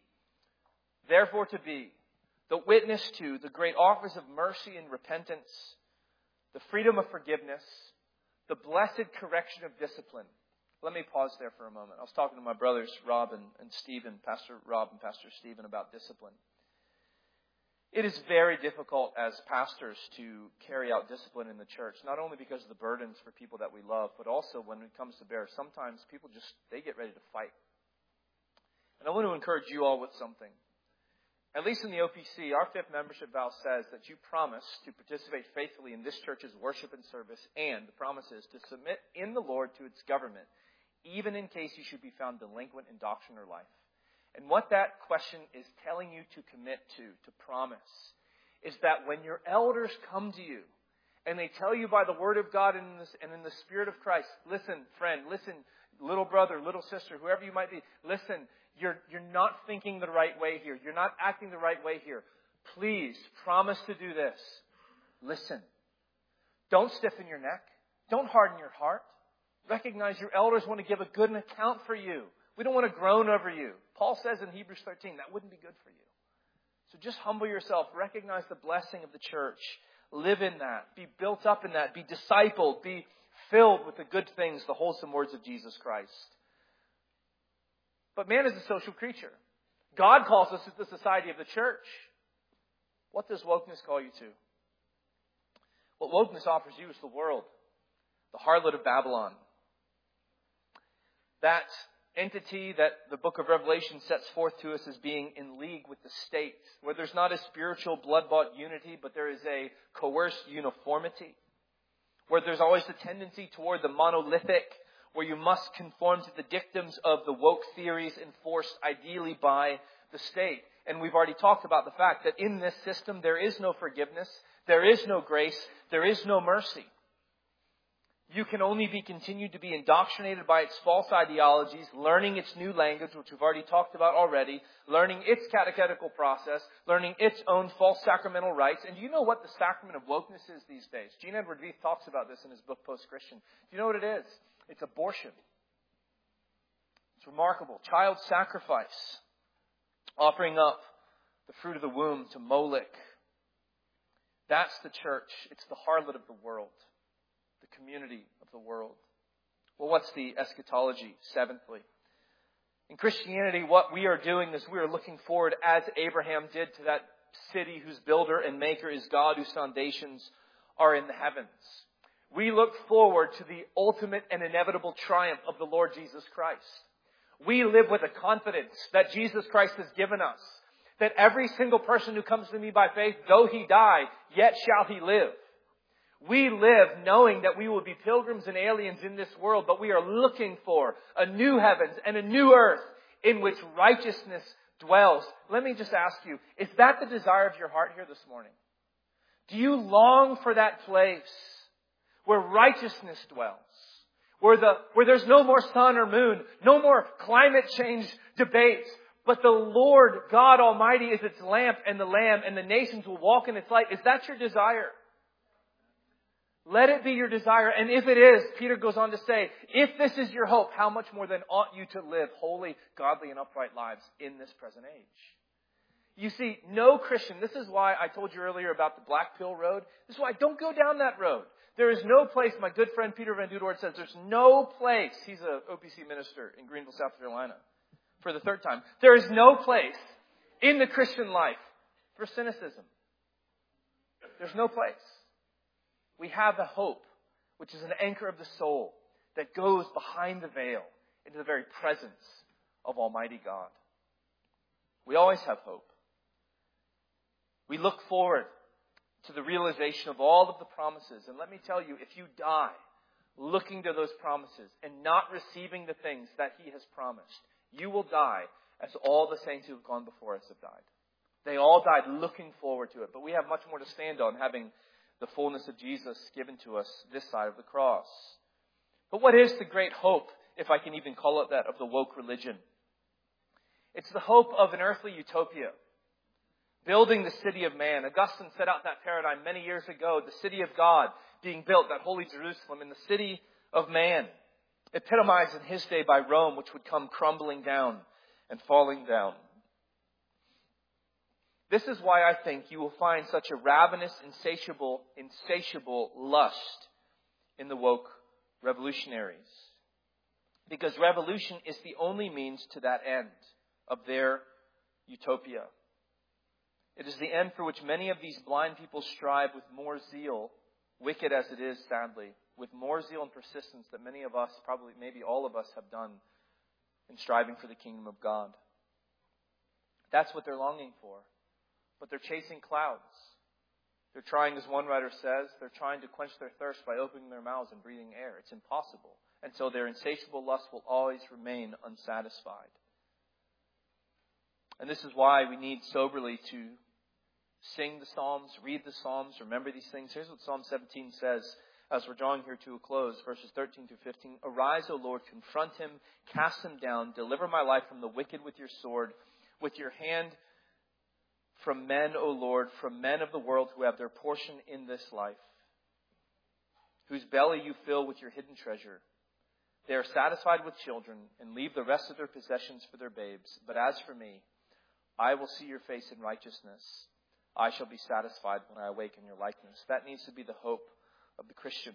A: the witness to the great offers of mercy and repentance, the freedom of forgiveness, the blessed correction of discipline. Let me pause there for a moment. I was talking to my brothers, Rob and Stephen, Pastor Rob and Pastor Stephen, about discipline. It is very difficult as pastors to carry out discipline in the church, not only because of the burdens for people that we love, but also when it comes to bear, sometimes people they get ready to fight. And I want to encourage you all with something. At least in the OPC, our 5th membership vow says that you promise to participate faithfully in this church's worship and service, and the promise is to submit in the Lord to its government, even in case you should be found delinquent in doctrine or life. And what that question is telling you to commit to promise, is that when your elders come to you and they tell you by the Word of God and in the Spirit of Christ, listen, friend, listen, little brother, little sister, whoever you might be, listen, you're not thinking the right way here. You're not acting the right way here. Please, promise to do this. Listen. Don't stiffen your neck. Don't harden your heart. Recognize your elders want to give a good account for you. We don't want to groan over you. Paul says in Hebrews 13, that wouldn't be good for you. So just humble yourself. Recognize the blessing of the church. Live in that. Be built up in that. Be discipled. Be filled with the good things, the wholesome words of Jesus Christ. But man is a social creature. God calls us to the society of the church. What does wokeness call you to? What wokeness offers you is the world, the harlot of Babylon. That entity that the book of Revelation sets forth to us as being in league with the state, where there's not a spiritual blood-bought unity, but there is a coerced uniformity, where there's always a tendency toward the monolithic, where you must conform to the dictums of the woke theories enforced ideally by the state. And we've already talked about the fact that in this system there is no forgiveness, there is no grace, there is no mercy. You can only be continued to be indoctrinated by its false ideologies, learning its new language, which we've already talked about already, learning its catechetical process, learning its own false sacramental rites. And do you know what the sacrament of wokeness is these days? Gene Edward Veith talks about this in his book, Post-Christian. Do you know what it is? It's abortion. It's remarkable. Child sacrifice. Offering up the fruit of the womb to Moloch. That's the church. It's the harlot of the world. The community of the world. Well, what's the eschatology? Seventhly, in Christianity, what we are doing is we are looking forward, as Abraham did, to that city whose builder and maker is God, whose foundations are in the heavens. We look forward to the ultimate and inevitable triumph of the Lord Jesus Christ. We live with a confidence that Jesus Christ has given us, that every single person who comes to me by faith, though he die, yet shall he live. We live knowing that we will be pilgrims and aliens in this world, but we are looking for a new heavens and a new earth in which righteousness dwells. Let me just ask you, is that the desire of your heart here this morning? Do you long for that place where righteousness dwells? Where there's no more sun or moon, no more climate change debates, but the Lord God Almighty is its lamp and the Lamb, and the nations will walk in its light. Is that your desire? Let it be your desire. And if it is, Peter goes on to say, if this is your hope, how much more then ought you to live holy, godly, and upright lives in this present age? You see, no Christian, this is why I told you earlier about the Black Pill Road. This is why don't go down that road. There is no place, my good friend Peter Van Dudoord says, there's no place, he's an OPC minister in Greenville, South Carolina, for the third time. There is no place in the Christian life for cynicism. There's no place. We have a hope, which is an anchor of the soul that goes behind the veil into the very presence of Almighty God. We always have hope. We look forward to the realization of all of the promises. And let me tell you, if you die looking to those promises and not receiving the things that He has promised, you will die as all the saints who have gone before us have died. They all died looking forward to it. But we have much more to stand on, having the fullness of Jesus given to us this side of the cross. But what is the great hope, if I can even call it that, of the woke religion? It's the hope of an earthly utopia. Building the city of man. Augustine set out that paradigm many years ago. The city of God being built, that holy Jerusalem, in the city of man. Epitomized in his day by Rome, which would come crumbling down and falling down. This is why I think you will find such a ravenous, insatiable lust in the woke revolutionaries. Because revolution is the only means to that end of their utopia. It is the end for which many of these blind people strive with more zeal, wicked as it is, sadly, with more zeal and persistence that many of us, probably maybe all of us, have done in striving for the kingdom of God. That's what they're longing for. But they're chasing clouds. They're trying, as one writer says, they're trying to quench their thirst by opening their mouths and breathing air. It's impossible. And so their insatiable lust will always remain unsatisfied. And this is why we need soberly to sing the Psalms, read the Psalms, remember these things. Here's what Psalm 17 says as we're drawing here to a close, verses 13 through 15. Arise, O Lord, confront him, cast him down, deliver my life from the wicked with your sword, with your hand from men, O Lord, from men of the world who have their portion in this life, whose belly you fill with your hidden treasure. They are satisfied with children and leave the rest of their possessions for their babes. But as for me, I will see your face in righteousness. I shall be satisfied when I awake in your likeness. That needs to be the hope of the Christian.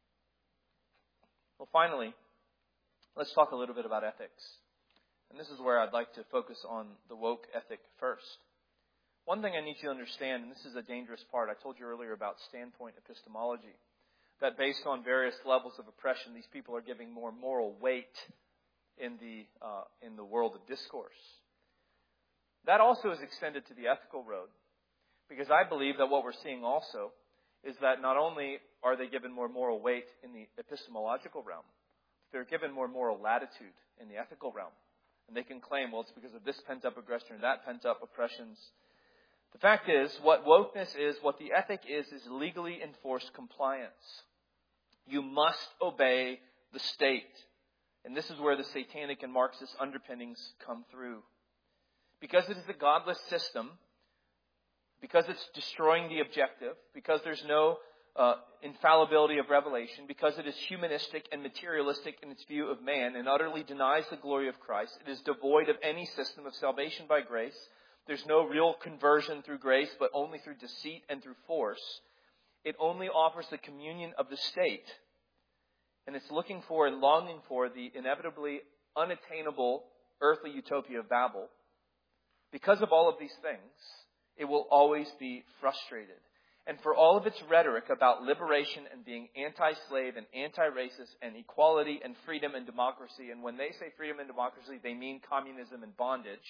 A: Well, finally, let's talk a little bit about ethics. And this is where I'd like to focus on the woke ethic first. One thing I need you to understand, and this is a dangerous part, I told you earlier about standpoint epistemology, that based on various levels of oppression, these people are giving more moral weight in the world of discourse. That also is extended to the ethical road, because I believe that what we're seeing also is that not only are they given more moral weight in the epistemological realm, they're given more moral latitude in the ethical realm. And they can claim, well, it's because of this pent-up aggression or that pent-up oppressions. The fact is, what wokeness is, what the ethic is legally enforced compliance. You must obey the state. And this is where the satanic and Marxist underpinnings come through. Because it is a godless system, because it's destroying the objective, because there's no infallibility of revelation, because it is humanistic and materialistic in its view of man and utterly denies the glory of Christ, it is devoid of any system of salvation by grace. There's no real conversion through grace, but only through deceit and through force. It only offers the communion of the state. And it's looking for and longing for the inevitably unattainable earthly utopia of Babel. Because of all of these things, it will always be frustrated. And for all of its rhetoric about liberation and being anti-slave and anti-racist and equality and freedom and democracy, and when they say freedom and democracy, they mean communism and bondage,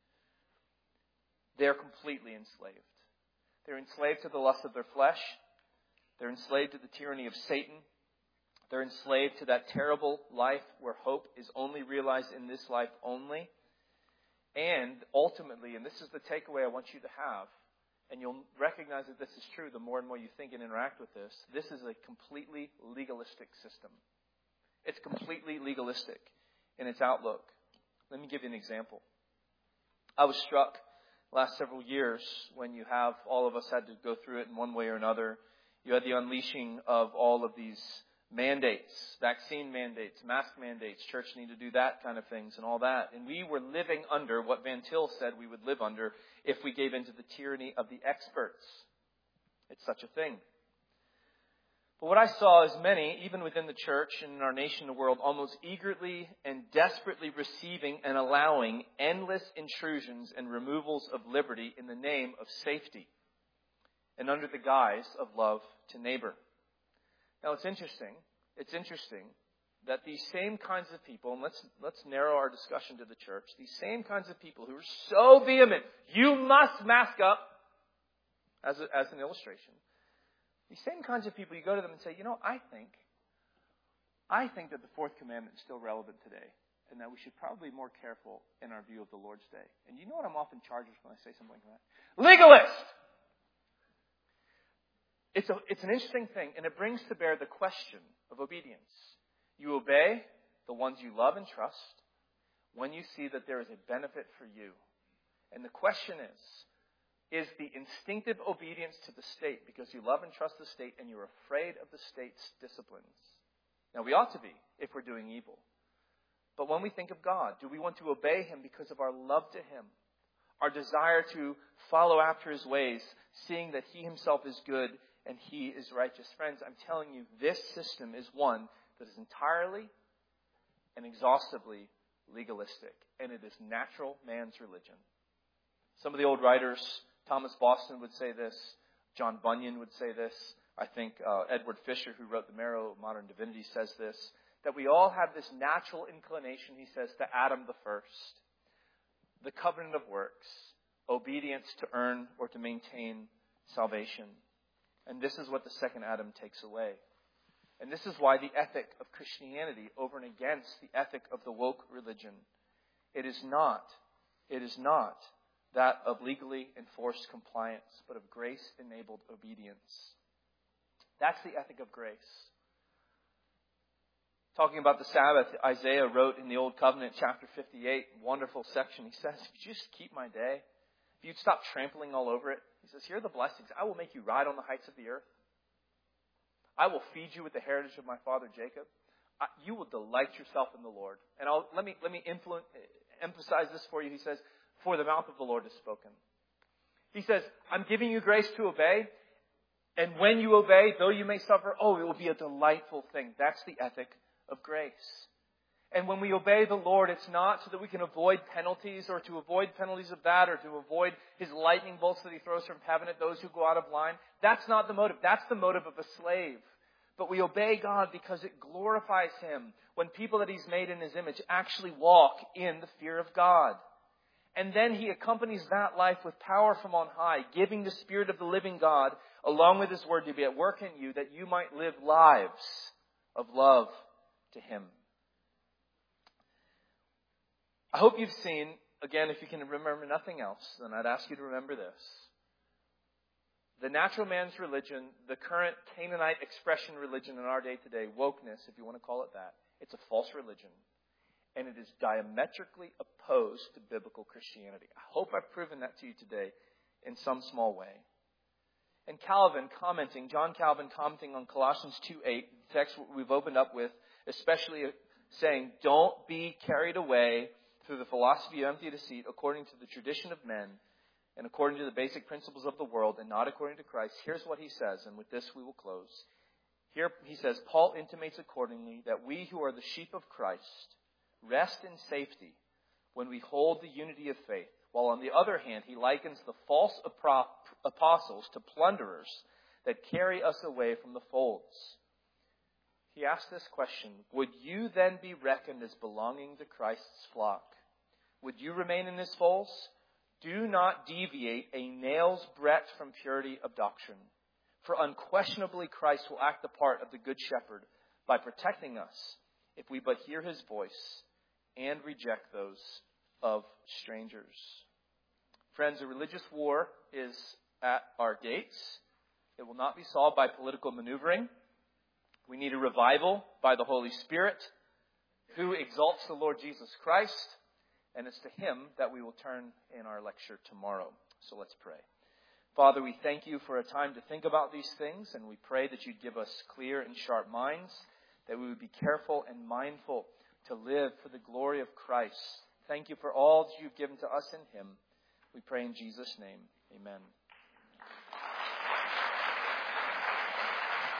A: they're completely enslaved. They're enslaved to the lust of their flesh. They're enslaved to the tyranny of Satan. They're enslaved to that terrible life where hope is only realized in this life only. And ultimately, and this is the takeaway I want you to have, and you'll recognize that this is true the more and more you think and interact with this, this is a completely legalistic system. It's completely legalistic in its outlook. Let me give you an example. I was struck last several years when you have, all of us had to go through it in one way or another. You had the unleashing of all of these mandates, vaccine mandates, mask mandates, church need to do that kind of things and all that. And we were living under what Van Til said we would live under if we gave into the tyranny of the experts. It's such a thing. But what I saw is many, even within the church and in our nation and the world, almost eagerly and desperately receiving and allowing endless intrusions and removals of liberty in the name of safety and under the guise of love to neighbor. Now, it's interesting that these same kinds of people, and let's narrow our discussion to the church, these same kinds of people who are so vehement, you must mask up, as an illustration, these same kinds of people, you go to them and say, I think that the fourth commandment is still relevant today, and that we should probably be more careful in our view of the Lord's Day. And you know what I'm often charged with when I say something like that? Legalist! It's an interesting thing, and it brings to bear the question of obedience. You obey the ones you love and trust when you see that there is a benefit for you. And the question is the instinctive obedience to the state because you love and trust the state and you're afraid of the state's disciplines? Now, we ought to be if we're doing evil. But when we think of God, do we want to obey Him because of our love to Him? Our desire to follow after His ways, seeing that He Himself is good and He is righteous. Friends, I'm telling you, this system is one that is entirely and exhaustively legalistic. And it is natural man's religion. Some of the old writers, Thomas Boston would say this. John Bunyan would say this. I think Edward Fisher, who wrote The Marrow of Modern Divinity, says this. That we all have this natural inclination, he says, to Adam the first. The covenant of works. Obedience to earn or to maintain salvation. And this is what the second Adam takes away. And this is why the ethic of Christianity over and against the ethic of the woke religion. It is not that of legally enforced compliance, but of grace-enabled obedience. That's the ethic of grace. Talking about the Sabbath, Isaiah wrote in the Old Covenant, chapter 58, wonderful section. He says, if you just keep my day, if you'd stop trampling all over it, he says, here are the blessings. I will make you ride on the heights of the earth. I will feed you with the heritage of my father Jacob. You will delight yourself in the Lord. And let me emphasize this for you. He says, for the mouth of the Lord is spoken. He says, I'm giving you grace to obey. And when you obey, though you may suffer, it will be a delightful thing. That's the ethic of grace. And when we obey the Lord, it's not so that we can avoid penalties or to avoid penalties of that or to avoid His lightning bolts that He throws from heaven at those who go out of line. That's not the motive. That's the motive of a slave. But we obey God because it glorifies Him when people that He's made in His image actually walk in the fear of God. And then He accompanies that life with power from on high, giving the Spirit of the living God along with His Word to be at work in you that you might live lives of love to Him. I hope you've seen, again, if you can remember nothing else, then I'd ask you to remember this. The natural man's religion, the current Canaanite expression religion in our day today, wokeness, if you want to call it that, it's a false religion. And it is diametrically opposed to biblical Christianity. I hope I've proven that to you today in some small way. And John Calvin commenting on Colossians 2:8, the text we've opened up with, especially saying, don't be carried away through the philosophy of empty deceit according to the tradition of men and according to the basic principles of the world and not according to Christ. Here's what he says, and with this we will close. Here he says, Paul intimates accordingly that we who are the sheep of Christ rest in safety when we hold the unity of faith, while on the other hand he likens the false apostles to plunderers that carry us away from the folds. He asked this question, would you then be reckoned as belonging to Christ's flock? Would you remain in His folds? Do not deviate a nail's breadth from purity of doctrine. For unquestionably Christ will act the part of the Good Shepherd by protecting us if we but hear His voice and reject those of strangers. Friends, a religious war is at our gates. It will not be solved by political maneuvering. We need a revival by the Holy Spirit who exalts the Lord Jesus Christ. And it's to Him that we will turn in our lecture tomorrow. So let's pray. Father, we thank You for a time to think about these things, and we pray that You'd give us clear and sharp minds, that we would be careful and mindful to live for the glory of Christ. Thank You for all that You've given to us in Him. We pray in Jesus' name. Amen.